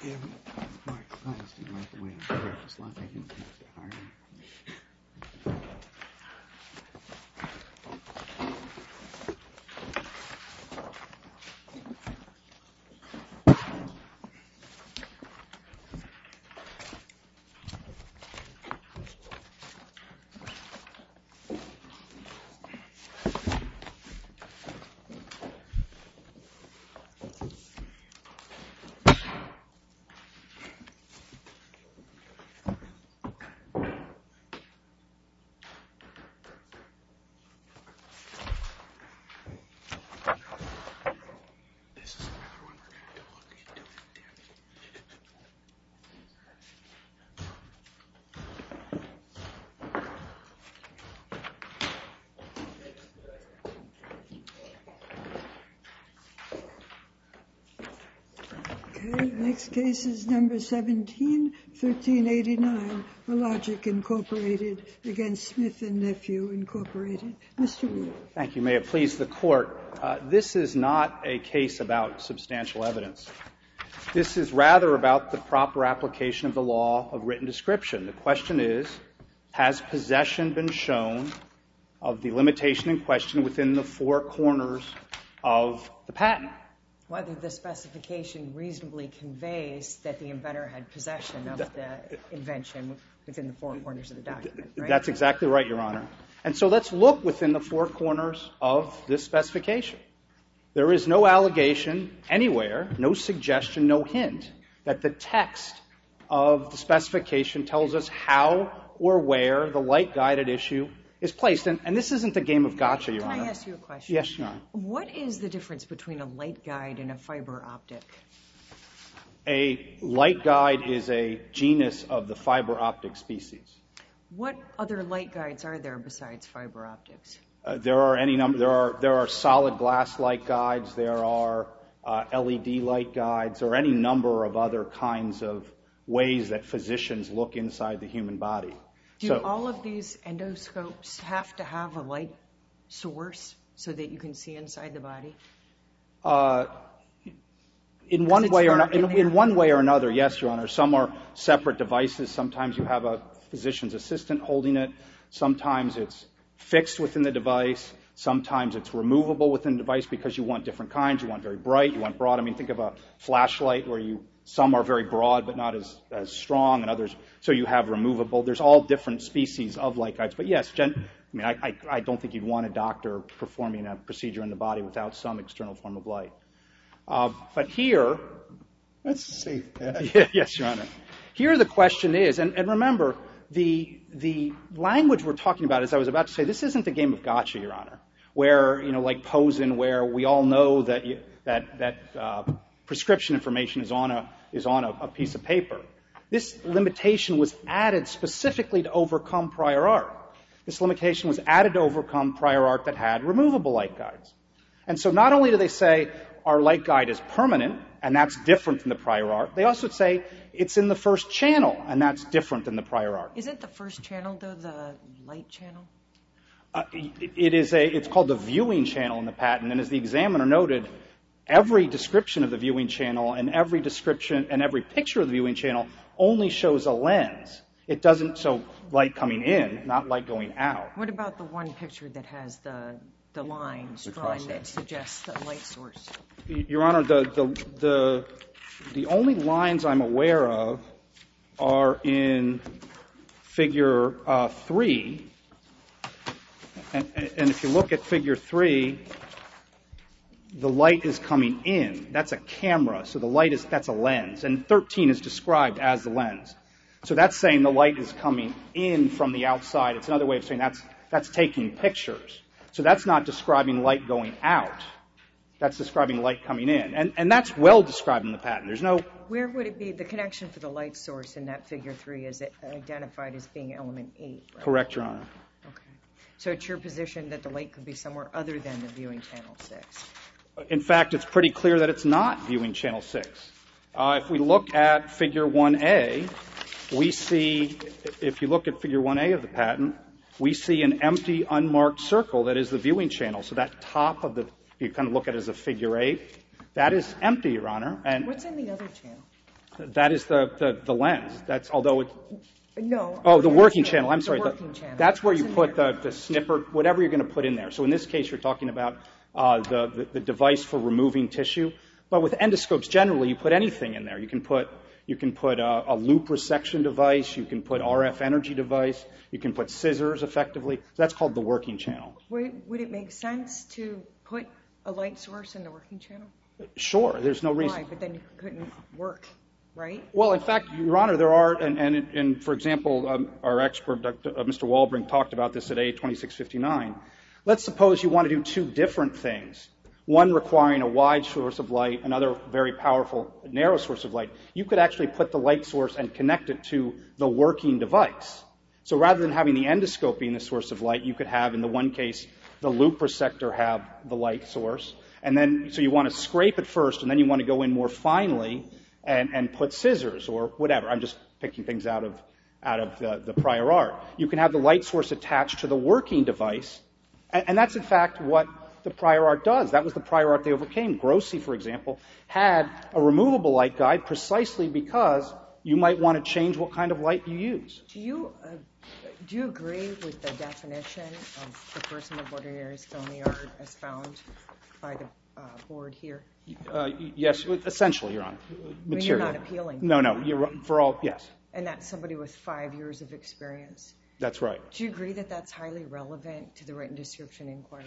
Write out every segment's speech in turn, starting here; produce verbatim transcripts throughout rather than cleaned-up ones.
If my clients didn't like the way I practice law, they didn't think to hire me. Okay, next case is number seventeen, thirteen eighty-nine, Hologic Incorporated against Smith and Nephew Incorporated. Mister Wu. Thank you. May it please the Court. Uh, this is not a case about substantial evidence. This is rather about the proper application of the law of written description. The question is, has possession been shown of the limitation in question within the four corners of the patent? Whether the specification reasonably conveys that the inventor had possession of the invention within the four corners of the document, right? That's exactly right, Your Honor. And so let's look within the four corners of this specification. There is no allegation anywhere, no suggestion, no hint that the text of the specification tells us how or where the light-guided issue is placed. And, and this isn't a game of gotcha, Your Can Honor. Can I ask you a question? Yes, Your Honor. What is the difference between a light guide and a fiber optic? A light guide is a genus of the fiber optic species. What other light guides are there besides fiber optics? Uh, there are any number. There are there are solid glass light guides. There are uh, L E D light guides, or any number of other kinds of ways that physicians look inside the human body. Do so, all of these endoscopes have to have a light source so that you can see inside the body? Uh, in one way or not, in, in one way or another, yes, Your Honor. Some are separate devices. Sometimes you have a physician's assistant holding it. Sometimes it's fixed within the device. Sometimes it's removable within the device because you want different kinds. You want very bright. You want broad. I mean, think of a flashlight where you some are very broad but not as, as strong, and others. So you have removable. There's all different species of light guides. But yes, gen, I mean, I, I, I don't think you'd want a doctor performing a procedure in the body without some external form of light. Uh, but here, let's see. Yeah, yes, Your Honor. Here the question is, and, and remember, the the language we're talking about, as I was about to say, this isn't a game of gotcha, Your Honor, where, you know, like Posen, where we all know that you, that that uh, prescription information is on a is on a, a piece of paper. This limitation was added specifically to overcome prior art. This limitation was added to overcome prior art that had removable light guides. And so not only do they say our light guide is permanent, and that's different than the prior art, they also say it's in the first channel, and that's different than the prior art. Isn't the first channel, though, the light channel? Uh, it is a, it's called the viewing channel in the patent, and as the examiner noted, every description of the viewing channel and every description and every picture of the viewing channel only shows a lens. It doesn't show light coming in, not light going out. What about the one picture that has the the lines drawn that suggests the light source? Your Honor, the the the the only lines I'm aware of are in Figure uh, three, and, and if you look at Figure three, the light is coming in. That's a camera, so the light is that's a lens, and thirteen is described as the lens. So that's saying the light is coming in from the outside. It's another way of saying that's that's taking pictures. So that's not describing light going out. That's describing light coming in. And and that's well described in the patent. There's no... Where would it be? The connection for the light source in that Figure three is identified as being element eight, right? Correct, Your Honor. Okay. So it's your position that the light could be somewhere other than the viewing channel six? In fact, it's pretty clear that it's not viewing channel six. Uh, if we look at Figure one A, we see, if you look at Figure one A of the patent, we see an empty, unmarked circle that is the viewing channel. So that top of the, you kind of look at it as a figure eight, that is empty, Your Honor. And what's in the other channel? That is the, the, the lens. That's, although it's... No. Oh, the working channel. I'm sorry. The working channel. That's where you put the, the snipper, whatever you're going to put in there. So in this case, you're talking about uh, the, the, the device for removing tissue. But with endoscopes, generally, you put anything in there. You can put, you can put a, a loop resection device. You can put R F energy device. You can put scissors, effectively. So that's called the working channel. Would, would it make sense to put a light source in the working channel? Sure. There's no reason. Why? But then it couldn't work, right? Well, in fact, Your Honor, there are, and, and, and for example, um, our expert, Doctor Uh, Mister Walbrink, talked about this at A twenty-six fifty-nine. Let's suppose you want to do two different things, one requiring a wide source of light, another very powerful narrow source of light. You could actually put the light source and connect it to the working device. So rather than having the endoscope being the source of light, you could have, in the one case, the loop resector have the light source. And then, so you want to scrape it first, and then you want to go in more finely and, and put scissors or whatever. I'm just picking things out of, out of the, the prior art. You can have the light source attached to the working device, and, and that's, in fact, what the prior art does. That was the prior art they overcame. Grossi, for example, had a removable light guide precisely because you might want to change what kind of light you use. Do you uh, do you agree with the definition of the person of ordinary skill in the art as found by the uh, board here? Uh, yes, essentially, Your Honor. I mean, you're not appealing. No, no. You're, for all, yes. And that's somebody with five years of experience. That's right. Do you agree that that's highly relevant to the written description inquiry?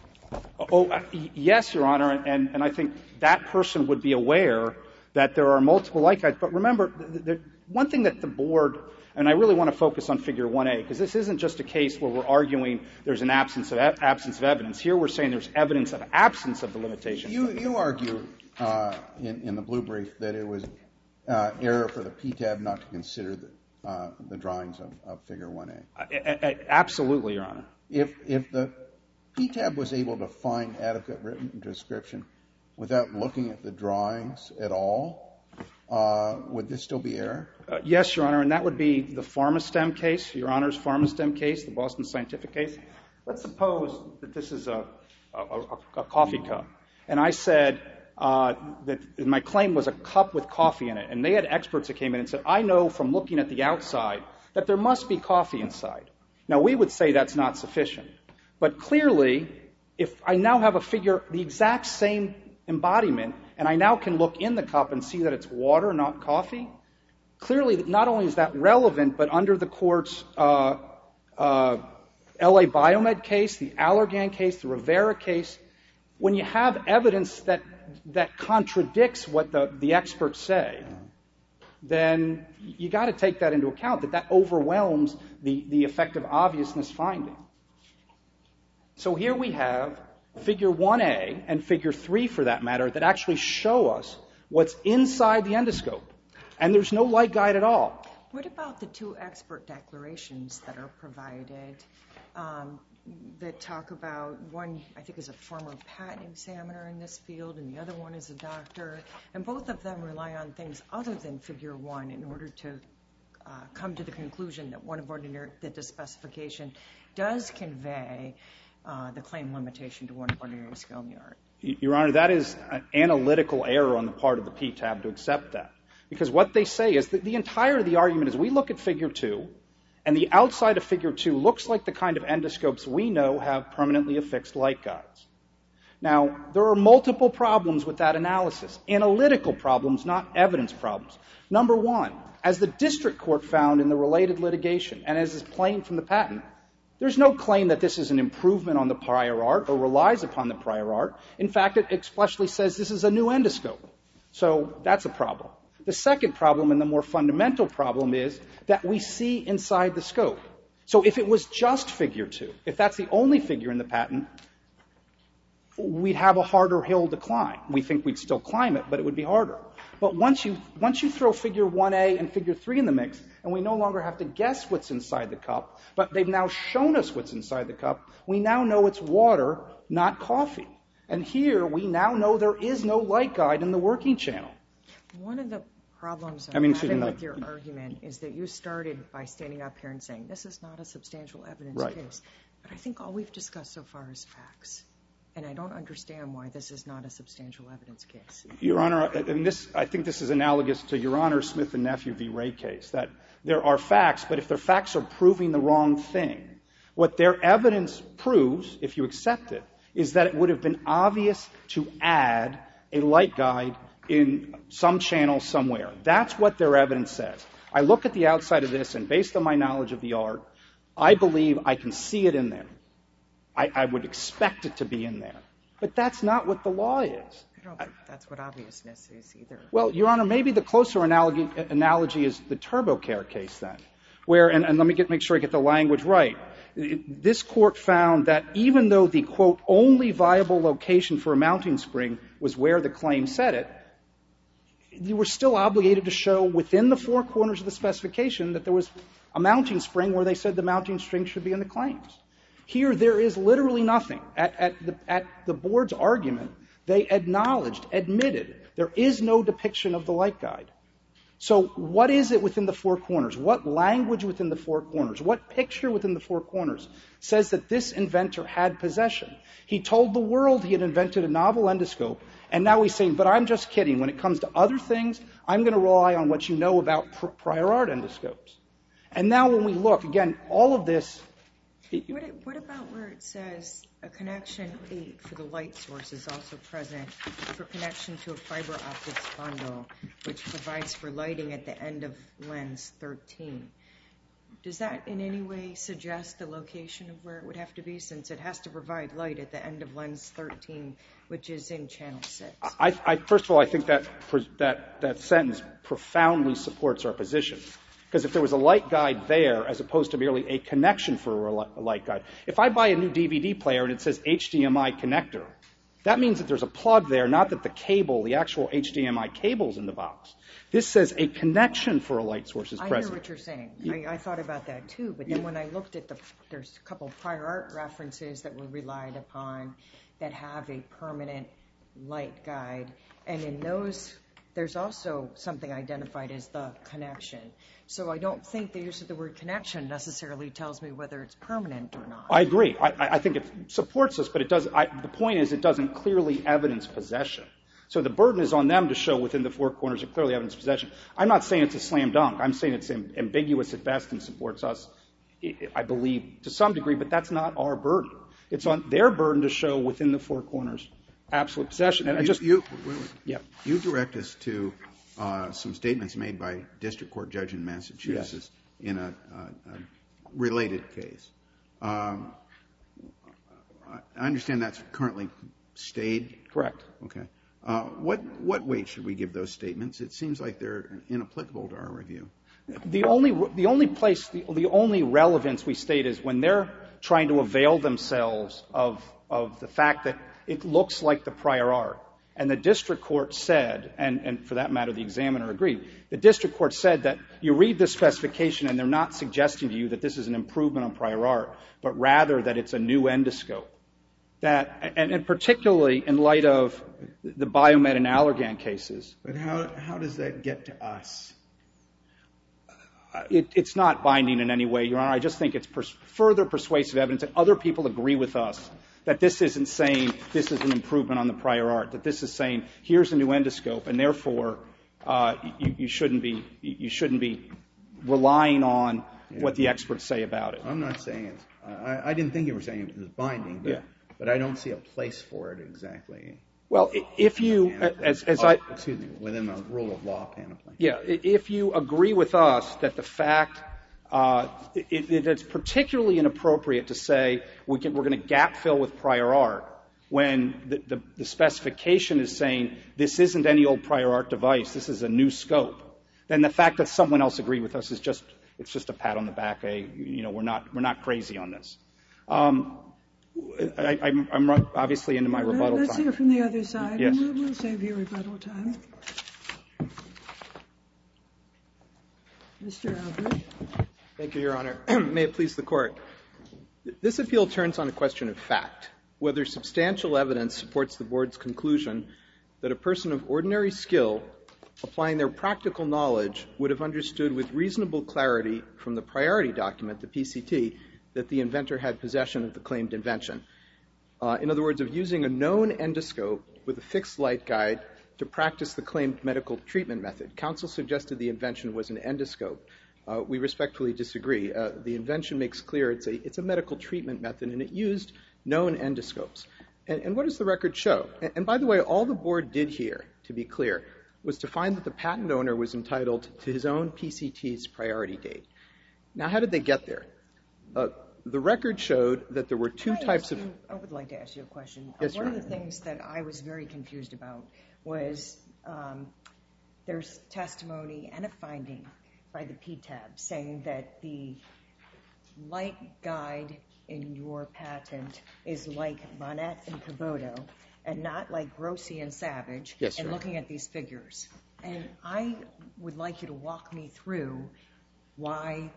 Oh, uh, yes, Your Honor, and, and I think that person would be aware that there are multiple light guides. But remember, the, the, one thing that the board, and I really want to focus on Figure one A, because this isn't just a case where we're arguing there's an absence of e- absence of evidence. Here we're saying there's evidence of absence of the limitation. You, you argue uh, in, in the blue brief that it was uh, error for the P T A B not to consider the, uh, the drawings of, of Figure one A. A- a- absolutely, Your Honor. If, if the P T A B was able to find adequate written description without looking at the drawings at all, uh, would this still be error? Uh, yes, Your Honor, and that would be the PharmaStem case, Your Honor's PharmaStem case, the Boston Scientific case. Let's suppose that this is a, a, a, a coffee cup, and I said uh, that my claim was a cup with coffee in it, and they had experts that came in and said, I know from looking at the outside that there must be coffee inside. Now, we would say that's not sufficient. But clearly, if I now have a figure, the exact same embodiment, and I now can look in the cup and see that it's water, not coffee, clearly not only is that relevant, but under the court's uh, uh, L A Biomed case, the Allergan case, the Rivera case, when you have evidence that that contradicts what the, the experts say, then you got to take that into account, that that overwhelms the, the effective obviousness finding. So here we have Figure one A and Figure three, for that matter, that actually show us what's inside the endoscope. And there's no light guide at all. What about the two expert declarations that are provided um, that talk about, one I think is a former patent examiner in this field and the other one is a doctor, and both of them rely on things other than Figure one in order to uh, come to the conclusion that one of ordinary, that the specification does convey Uh, the claim limitation to one of ordinary skill in the art? Your Honor, that is an analytical error on the part of the P T A B to accept that. Because what they say is that the entire of the argument is we look at Figure two, and the outside of Figure two looks like the kind of endoscopes we know have permanently affixed light guides. Now, there are multiple problems with that analysis. Analytical problems, not evidence problems. Number one, as the district court found in the related litigation, and as is plain from the patent, there's no claim that this is an improvement on the prior art or relies upon the prior art. In fact, it expressly says this is a new endoscope. So that's a problem. The second problem, and the more fundamental problem, is that we see inside the scope. So if it was just Figure two, if that's the only figure in the patent, we'd have a harder hill to climb. We think we'd still climb it, but it would be harder. But once you, once you throw Figure one A and Figure three in the mix, and we no longer have to guess what's inside the cup, but they've now shown us what's inside the cup, we now know it's water, not coffee. And here, we now know there is no light guide in the working channel. One of the problems I'm I mean, having no. with your argument is that you started by standing up here and saying, this is not a substantial evidence Right. case. But I think all we've discussed so far is facts. And I don't understand why this is not a substantial evidence case. Your Honor, and this, I think this is analogous to Your Honor Smith and Nephew v. Ray case, that there are facts, but if their facts are proving the wrong thing, what their evidence proves, if you accept it, is that it would have been obvious to add a light guide in some channel somewhere. That's what their evidence says. I look at the outside of this, and based on my knowledge of the art, I believe I can see it in there. I, I would expect it to be in there. But that's not what the law is. I don't think that's what obviousness is either. Well, Your Honor, maybe the closer analogy, analogy is the TurboCare case then, where, and, and let me get, make sure I get the language right. This court found that even though the, quote, only viable location for a mounting spring was where the claim said it, you were still obligated to show within the four corners of the specification that there was a mounting spring where they said the mounting spring should be in the claims. Here, there is literally nothing. At, at, the, at the board's argument, they acknowledged, admitted, there is no depiction of the light guide. So what is it within the four corners? What language within the four corners? What picture within the four corners says that this inventor had possession? He told the world he had invented a novel endoscope, and now he's saying, but I'm just kidding. When it comes to other things, I'm going to rely on what you know about pr- prior art endoscopes. And now when we look, again, all of this... What, what about where it says a connection eight for the light source is also present for connection to a fiber optics bundle, which provides for lighting at the end of lens thirteen? Does that in any way suggest the location of where it would have to be, since it has to provide light at the end of lens thirteen, which is in channel six? I, I, first of all, I think that, that, that sentence profoundly supports our position. Because if there was a light guide there, as opposed to merely a connection for a light guide, if I buy a new D V D player and it says H D M I connector, that means that there's a plug there, not that the cable, the actual H D M I cable is in the box. This says a connection for a light source is I present. hear what you're saying. I, I thought about that too, but then when I looked at the, there's a couple prior art references that were relied upon that have a permanent light guide, and in those, there's also something identified as the connection. So I don't think the use of the word connection necessarily tells me whether it's permanent or not. I agree. I, I think it supports us, but it does. I, the point is, it doesn't clearly evidence possession. So the burden is on them to show within the four corners it clearly evidence possession. I'm not saying it's a slam dunk. I'm saying it's ambiguous at best and supports us, I believe, to some degree, but that's not our burden. It's on their burden to show within the four corners absolute possession. And I just you, you, yeah. you direct us to uh, some statements made by a district court judge in Massachusetts yes. in a, a, a related case. Um, I understand that's currently stayed. Correct. Okay. Uh, what what weight should we give those statements? It seems like they're inapplicable to our review. The only the only place the, the only relevance we state is when they're trying to avail themselves of of the fact that it looks like the prior art. And the district court said, and, and for that matter, the examiner agreed, the district court said that you read this specification and they're not suggesting to you that this is an improvement on prior art, but rather that it's a new endoscope. That, and, and particularly in light of the Biomed and Allergan cases. But how, how does that get to us? It, it's not binding in any way, Your Honor. I just think it's pers- further persuasive evidence that other people agree with us that this isn't saying this is an improvement on the prior art, that this is saying here's a new endoscope, and therefore uh, you, you shouldn't be you shouldn't be relying on yeah, what the experts say about it. I'm not saying it. I, I didn't think you were saying it was binding, but, yeah. but I don't see a place for it exactly. Well, if you, as, as oh, I... Excuse me, within the rule of law panoply. Yeah, if you agree with us that the fact, uh, it, it, it's particularly inappropriate to say we can, we're going to gap fill with prior art when the, the, the specification is saying this isn't any old prior art device, this is a new scope, then the fact that someone else agreed with us is just, it's just a pat on the back. A, you know, we're not, we're not crazy on this. Um, I, I'm, I'm obviously into my well, rebuttal let's time. Let's hear from the other side, yes. and we'll, we'll save you rebuttal time. Mister Albert. Thank you, Your Honor. May it please the Court. This appeal turns on a question of fact, whether substantial evidence supports the Board's conclusion that a person of ordinary skill applying their practical knowledge would have understood with reasonable clarity from the priority document, the P C T, that the inventor had possession of the claimed invention. Uh, in other words, of using a known endoscope with a fixed light guide to practice the claimed medical treatment method. Counsel suggested the invention was an endoscope. Uh, we respectfully disagree. Uh, the invention makes clear it's a, it's a medical treatment method, and it used known endoscopes. And, and what does the record show? And, and by the way, all the board did here, to be clear, was to find that the patent owner was entitled to his own P C T's priority date. Now, how did they get there? Uh, the record showed that there were two Can I types ask of... you- I would like to ask you a question. Yes, uh, One Your of the things that I was very confused about was um, there's testimony and a finding by the P T A B saying that the light guide in your patent is like Bonnet and Kubota and not like Grossi and Savage. Yes, and Your looking at these figures. And I would like you to walk me through why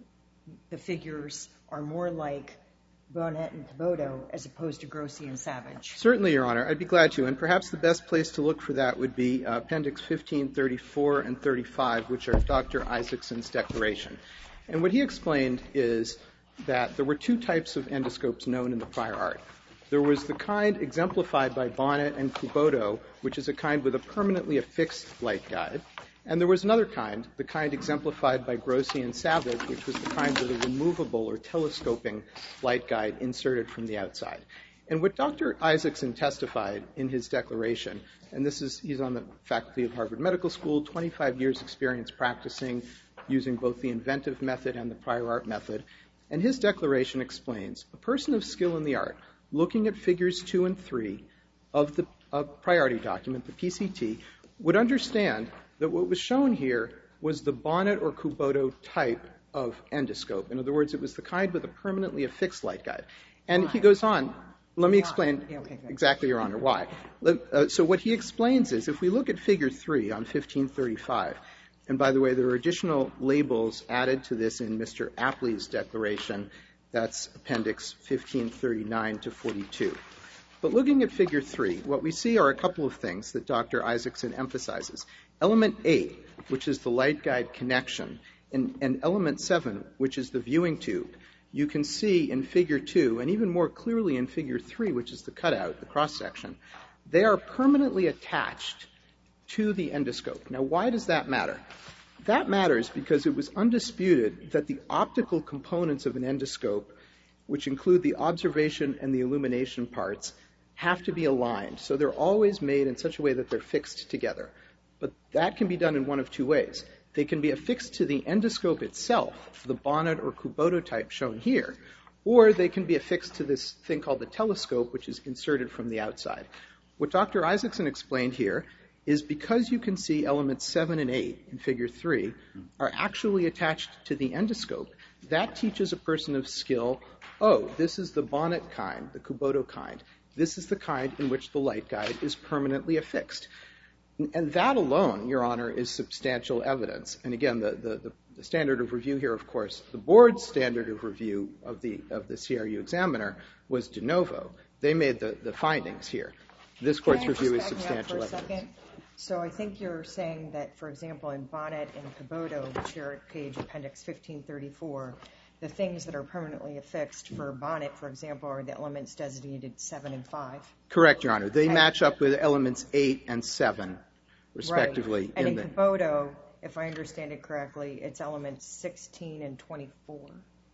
the figures are more like Bonnet and Kubota as opposed to Grossi and Savage. Certainly, Your Honor. I'd be glad to. And perhaps the best place to look for that would be uh, Appendix fifteen thirty-four and thirty-five, which are Doctor Isaacson's declaration. And what he explained is that there were two types of endoscopes known in the prior art. There was the kind exemplified by Bonnet and Kubota, which is a kind with a permanently affixed light guide. And there was another kind, the kind exemplified by Grossi and Savage, which was the kind with a removable or telescoping light guide inserted from the outside. And what Doctor Isaacson testified in his declaration, and this is, he's on the faculty of Harvard Medical School, twenty-five years experience practicing using both the inventive method and the prior art method. And his declaration explains, a person of skill in the art, looking at figures two and three of the of priority document, the P C T, would understand that what was shown here was the Bonnet or Kubota type of endoscope. In other words, it was the kind with a permanently affixed light guide. And Why? he goes on. Let me explain Yeah, okay, good. exactly, Your Honor, why. Uh, so what he explains is, if we look at figure three on fifteen thirty-five, and by the way, there are additional labels added to this in Mister Apley's declaration. That's Appendix fifteen thirty-nine to forty-two. But looking at figure three, what we see are a couple of things that Doctor Isaacson emphasizes. Element eight, which is the light guide connection, and, and element seven, which is the viewing tube, you can see in figure two, and even more clearly in figure three, which is the cutout, the cross-section, they are permanently attached to the endoscope. Now, why does that matter? That matters because it was undisputed that the optical components of an endoscope, which include the observation and the illumination parts, have to be aligned. So they're always made in such a way that they're fixed together. But that can be done in one of two ways. They can be affixed to the endoscope itself, the Bonnet or Kubota type shown here, or they can be affixed to this thing called the telescope, which is inserted from the outside. What Doctor Isaacson explained here is because you can see elements seven and eight in figure three are actually attached to the endoscope, that teaches a person of skill, oh, this is the Bonnet kind, the Kubota kind. This is the kind in which the light guide is permanently affixed. And that alone, Your Honor, is substantial evidence. And again, the, the, the standard of review here, of course, the board's standard of review of the, of the C R U examiner was de novo. They made the, the findings here. This court's Can I just review is back me up substantial for a evidence. second? So I think you're saying that, for example, in Bonnet and Kubota, which are at page appendix fifteen thirty-four, the things that are permanently affixed for Bonnet, for example, are the elements designated seven and five. Correct, Your Honor. They Okay. match up with elements eight and seven, respectively. Right. And in, the, Kubota, if I understand it correctly, it's elements sixteen and twenty-four.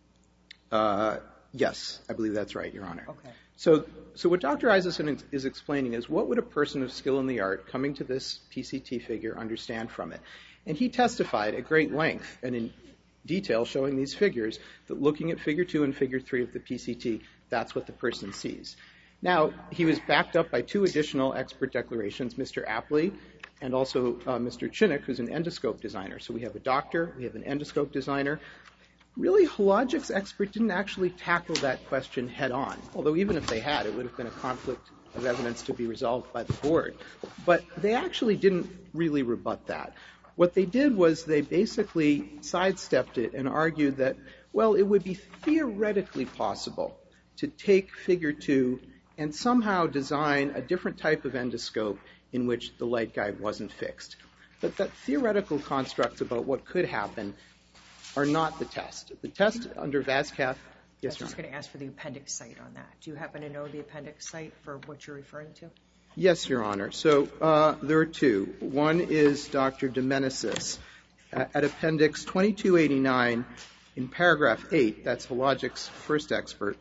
uh, yes, I believe that's right, Your Honor. Okay. So, so what Doctor Isaacson is explaining is, what would a person of skill in the art coming to this P C T figure understand from it? And he testified at great length and in detail showing these figures that looking at figure two and figure three of the P C T, that's what the person sees. Now, he was backed up by two additional expert declarations, Mister Apley and also uh, Mister Chinnock, who's an endoscope designer. So we have a doctor, we have an endoscope designer. Really, Hologic's expert didn't actually tackle that question head on, although even if they had, it would have been a conflict of evidence to be resolved by the board. But they actually didn't really rebut that. What they did was they basically sidestepped it and argued that, well, it would be theoretically possible to take figure two and somehow design a different type of endoscope in which the light guide wasn't fixed. But that theoretical constructs about what could happen are not the test. The test under VASCAF I was just going to ask for the appendix site on that. Do you happen to know the appendix site for what you're referring to? Yes, Your Honor. So uh, there are two. One is Doctor Demenesis. At Appendix twenty-two eighty-nine, in paragraph eight, that's Hologic's first expert,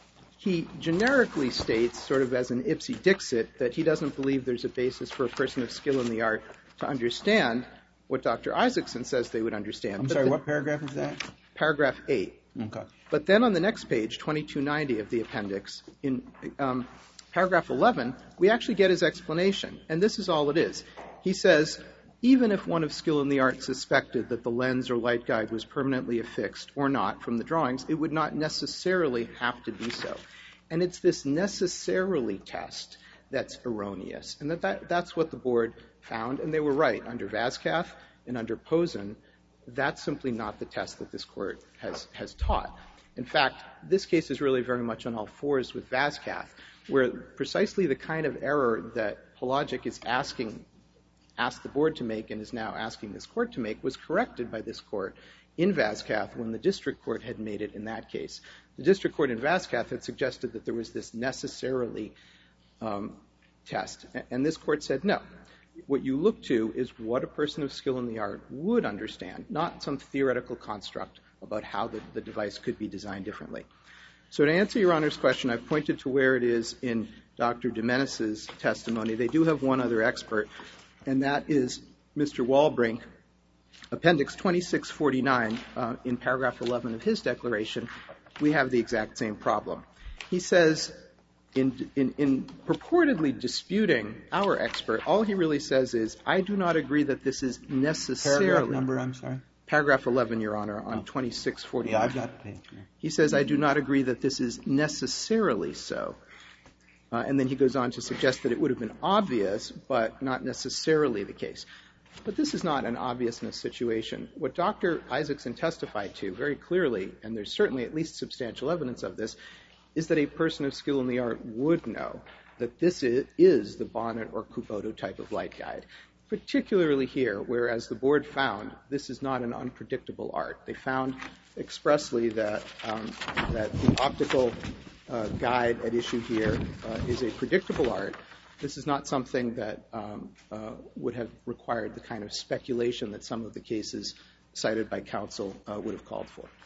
he generically states, sort of as an ipsy dixit, that he doesn't believe there's a basis for a person of skill in the art to understand what Doctor Isaacson says they would understand. I'm but sorry, the, what paragraph is that? Paragraph eight. Okay. But then on the next page, twenty-two ninety of the appendix, in um, paragraph eleven, we actually get his explanation. And this is all it is. He says, even if one of skill in the art suspected that the lens or light guide was permanently affixed or not from the drawings, it would not necessarily have to be so. And it's this necessarily test that's erroneous. And that, that that's what the board found. And they were right. Under Vascath and under Posen, that's simply not the test that this court has, has taught. In fact, this case is really very much on all fours with Vascath, where precisely the kind of error that Hologic is asking asked the board to make and is now asking this court to make was corrected by this court in Vascath when the district court had made it in that case. The district court in Vascath had suggested that there was this necessarily um, test. And this court said, no. What you look to is what a person of skill in the art would understand, not some theoretical construct about how the, the device could be designed differently. So to answer Your Honor's question, I've pointed to where it is in Doctor Demenesis' testimony. They do have one other expert, and that is Mister Walbrink. Appendix twenty-six forty-nine, uh, in paragraph eleven of his declaration, we have the exact same problem. He says, in, in, in purportedly disputing our expert, all he really says is, I do not agree that this is necessarily... Paragraph number, I'm sorry? Paragraph eleven, Your Honor, on oh. twenty-six forty-nine. Yeah, I've got the page here. He says, I do not agree that this is necessarily so. Uh, and then he goes on to suggest that it would have been obvious, but not necessarily the case. But this is not an obviousness situation. What Doctor Isaacson testified to very clearly, and there's certainly at least substantial evidence of this, is that a person of skill in the art would know that this is, is the Bonnet or Kubota type of light guide, particularly here, whereas the board found this is not an unpredictable art. They found expressly that, um, that the optical uh, guide at issue here uh, is a predictable art. This is not something that um, uh, would have required the kind of speculation that some of the cases cited by counsel uh, would have called for.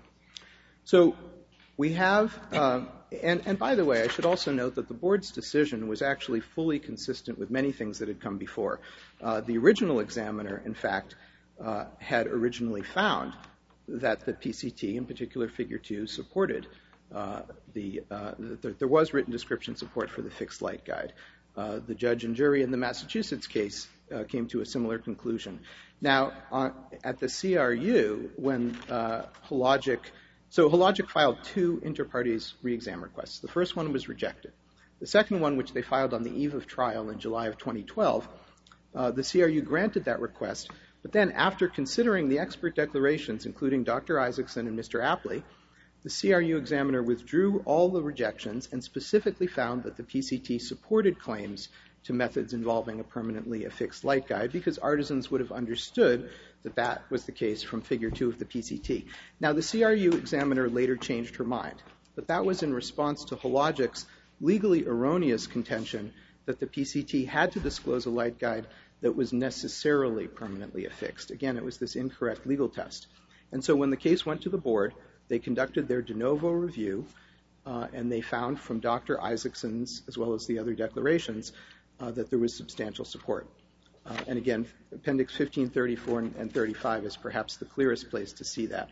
So we have, uh, and, and by the way, I should also note that the board's decision was actually fully consistent with many things that had come before. Uh, the original examiner, in fact, uh, had originally found that the P C T, in particular Figure two, supported uh, the, uh, the, there was written description support for the fixed light guide. Uh, the judge and jury in the Massachusetts case uh, came to a similar conclusion. Now, uh, at the C R U, when uh, Hologic, so Hologic filed two inter partes re-exam requests. The first one was rejected. The second one, which they filed on the eve of trial in July of twenty twelve, uh, the C R U granted that request, but then after considering the expert declarations, including Doctor Isaacson and Mister Apley, the C R U examiner withdrew all the rejections and specifically found that the P C T supported claims to methods involving a permanently affixed light guide because artisans would have understood that that was the case from Figure two of the P C T. Now, the C R U examiner later changed her mind, but that was in response to Hologic's legally erroneous contention that the P C T had to disclose a light guide that was necessarily permanently affixed. Again, it was this incorrect legal test. And so when the case went to the board, they conducted their de novo review, uh, and they found from Doctor Isaacson's, as well as the other declarations, uh, that there was substantial support. Uh, and again, Appendix fifteen thirty-four and thirty-five is perhaps the clearest place to see that.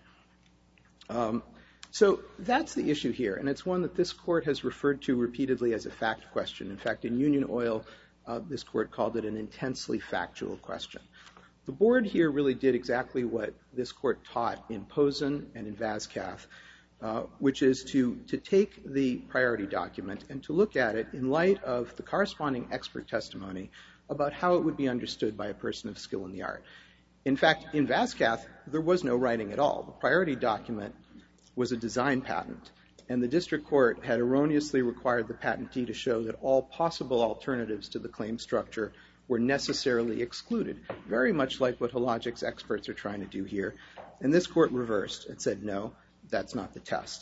Um, so that's the issue here, and it's one that this court has referred to repeatedly as a fact question. In fact, in Union Oil, uh, this court called it an intensely factual question. The board here really did exactly what this court taught in Posen and in Vascath, uh, which is to, to take the priority document and to look at it in light of the corresponding expert testimony about how it would be understood by a person of skill in the art. In fact, in Vascath, there was no writing at all. The priority document was a design patent, and the district court had erroneously required the patentee to show that all possible alternatives to the claim structure were necessarily excluded, very much like what Hologic's experts are trying to do here. And this court reversed and said, no, that's not the test.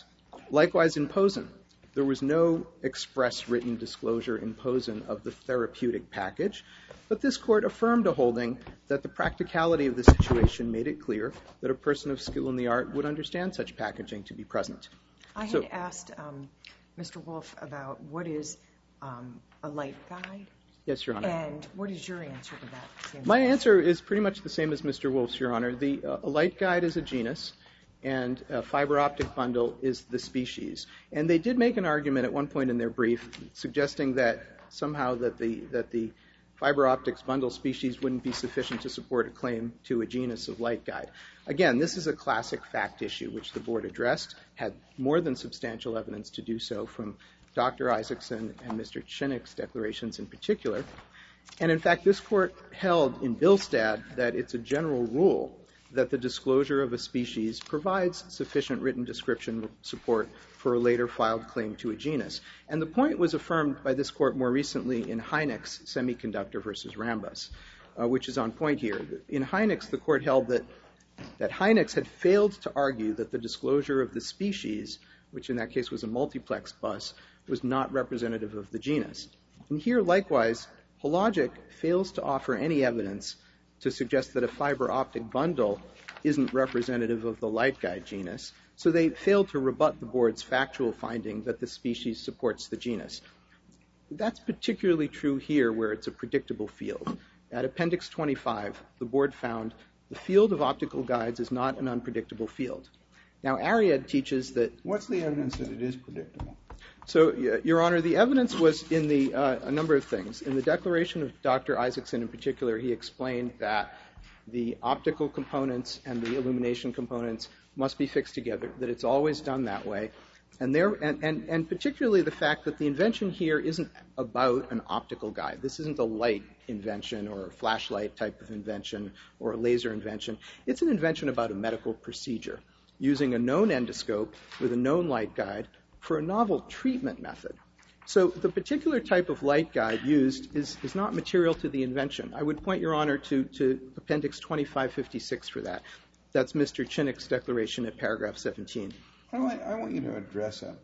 likewise in Posen, there was no express written disclosure in Posen of the therapeutic package, but this court affirmed a holding that the practicality of the situation made it clear that a person of skill in the art would understand such packaging to be present. I So- had asked um, Mister Wolf about what is um, a light guide, Yes, Your Honor. and what is your answer to that? Same My question. answer is pretty much the same as Mister Wolf's, Your Honor. The uh, a light guide is a genus, and a fiber optic bundle is the species. And they did make an argument at one point in their brief suggesting that somehow that the that the fiber optics bundle species wouldn't be sufficient to support a claim to a genus of light guide. Again, this is a classic fact issue which the board addressed, had more than substantial evidence to do so from Doctor Isaacson and Mister Chinnick's declarations in particular. And in fact, this court held in Billstad that it's a general rule that the disclosure of a species provides sufficient written description support for a later filed claim to a genus. And the point was affirmed by this court more recently in Hynek's Semiconductor versus Rambus, uh, which is on point here. In Hynek's, the court held that, that Hynek's had failed to argue that the disclosure of the species, which in that case was a multiplex bus, was not representative of the genus. And here, likewise, Hologic fails to offer any evidence to suggest that a fiber optic bundle isn't representative of the light guide genus, so they failed to rebut the board's factual finding that the species supports the genus. That's particularly true here where it's a predictable field. At Appendix twenty-five, the board found the field of optical guides is not an unpredictable field. Now, Ariad teaches that... What's the evidence that it is predictable? So, Your Honor, the evidence was in the uh, a number of things. In the declaration of Doctor Isaacson in particular, he explained that the optical components and the illumination components must be fixed together, that it's always done that way. And, there, and, and, and particularly the fact that the invention here isn't about an optical guide. This isn't a light invention or a flashlight type of invention or a laser invention. It's an invention about a medical procedure using a known endoscope with a known light guide for a novel treatment method. So the particular type of light guide used is, is not material to the invention. I would point, Your Honor, to, to Appendix twenty-five fifty-six for that. That's Mister Chinnick's declaration at paragraph seventeen. I want, I want you to address a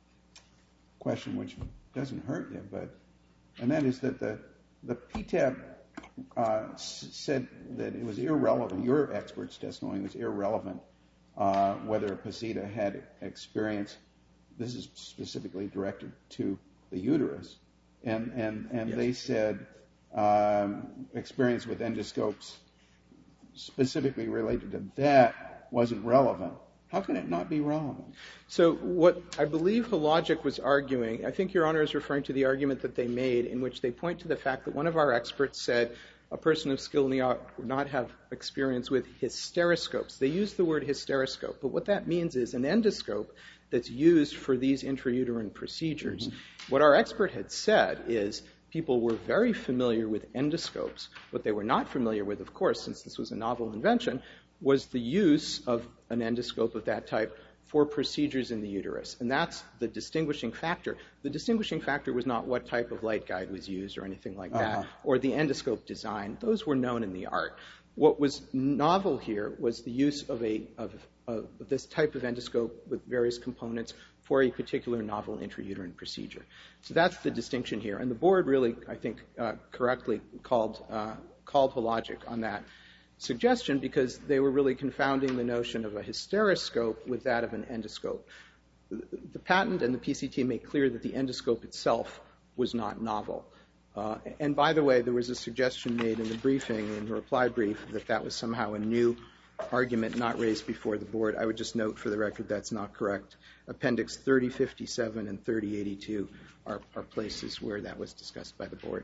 question which doesn't hurt you, but, and that is that the, the P T A B uh, s- said that it was irrelevant, your expert's testimony was irrelevant, uh, whether a posita had experience. This is specifically directed to the uterus. And, and, and Yes. they said um, experience with endoscopes specifically related to that wasn't relevant. How can it not be relevant? So what I believe Hologic was arguing, I think Your Honor is referring to the argument that they made in which they point to the fact that one of our experts said a person of skill in the art would not have experience with hysteroscopes. They used the word hysteroscope, but what that means is an endoscope that's used for these intrauterine procedures. Mm-hmm. What our expert had said is people were very familiar with endoscopes. What they were not familiar with, of course, since this was a novel invention, was the use of an endoscope of that type for procedures in the uterus. And that's the distinguishing factor. The distinguishing factor was not what type of light guide was used or anything like that, uh-huh. or the endoscope design. Those were known in the art. What was novel here was the use of a of, of this type of endoscope with various components for a particular novel intrauterine procedure. So that's the distinction here. And the board really, I think, uh, correctly called uh, called Hologic on that suggestion because they were really confounding the notion of a hysteroscope with that of an endoscope. The patent and the P C T make clear that the endoscope itself was not novel. Uh, and by the way, there was a suggestion made in the briefing, in the reply brief, that that was somehow a new argument not raised before the board. I would just note for the record that's not correct. Appendix thirty fifty-seven and thirty eighty-two are, are places where that was discussed by the board.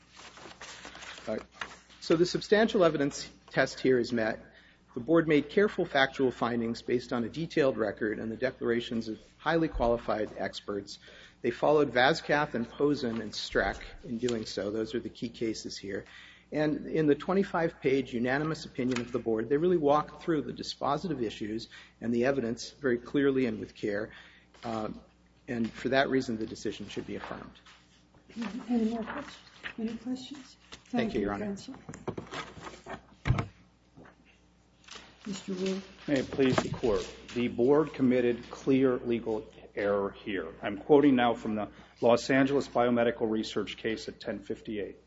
Uh, so the substantial evidence test here is met. The board made careful factual findings based on a detailed record and the declarations of highly qualified experts. They followed Vascath and Posen and Streck in doing so. Those are the key cases here. And in the twenty-five page unanimous opinion of the board, they really walked through the dispositive issues and the evidence very clearly and with care. Um, and for that reason, the decision should be affirmed. Any more questions? Any questions? Thank, Thank you, Your Honor. Counsel. Mister Wu. May it please the Court. The board committed clear legal error here. I'm quoting now from the Los Angeles Biomedical Research case at ten fifty-eight.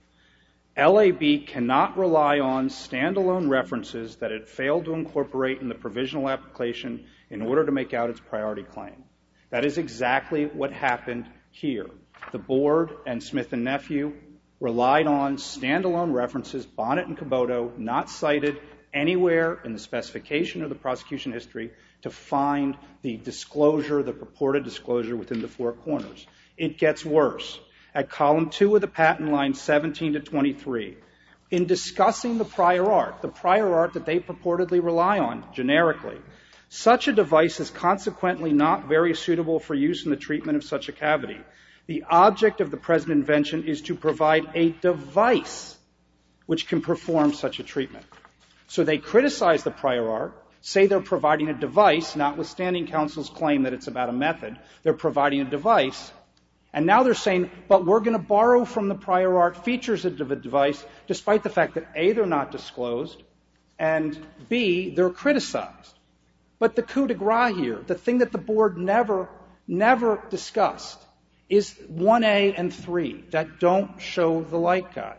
L A B cannot rely on standalone references that it failed to incorporate in the provisional application in order to make out its priority claim. That is exactly what happened here. The board and Smith and Nephew relied on standalone references, Bonnet and Caboto, not cited anywhere in the specification or the prosecution history to find the disclosure, the purported disclosure within the four corners. It gets worse. At column two of the patent, lines seventeen to twenty-three, in discussing the prior art, the prior art that they purportedly rely on generically, such a device is consequently not very suitable for use in the treatment of such a cavity. The object of the present invention is to provide a device which can perform such a treatment. So they criticize the prior art, say they're providing a device, notwithstanding counsel's claim that it's about a method. They're providing a device. And now they're saying, but we're going to borrow from the prior art features of the device, despite the fact that A, they're not disclosed, and B, they're criticized. But the coup de grace here, the thing that the board never, never discussed, is one A and three that don't show the light guide.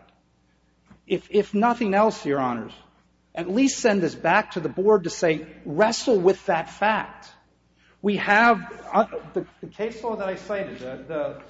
If, if nothing else, Your Honors, at least send this back to the board to say, wrestle with that fact. We have uh, the, the case law that I cited, the, the,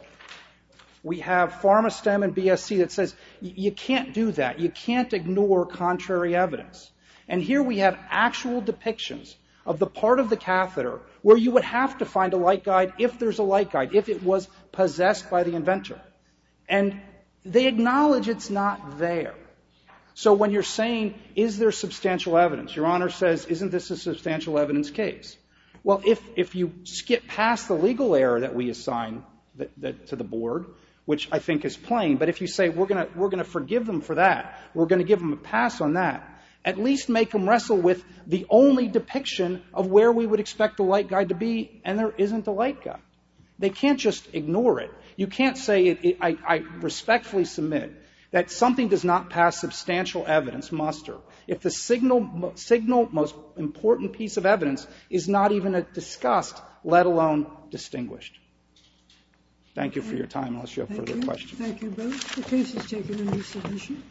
we have PharmaStem and B S C that says you can't do that. You can't ignore contrary evidence. And here we have actual depictions of the part of the catheter where you would have to find a light guide if there's a light guide, if it was possessed by the inventor. And they acknowledge it's not there. So when you're saying, is there substantial evidence? Your Honor says, isn't this a substantial evidence case? Well, if, if you skip past the legal error that we assign that, that, to the board, which I think is plain, but if you say we're going we're gonna forgive them for that, we're going to give them a pass on that, at least make them wrestle with the only depiction of where we would expect the light guide to be, and there isn't a light guide. They can't just ignore it. You can't say, it, it, I, I respectfully submit that something does not pass substantial evidence muster if the signal, signal most important piece of evidence is not even discussed, let alone distinguished. Thank you for your time, unless you have Thank further you. questions. Thank you both. The case is taken under submission.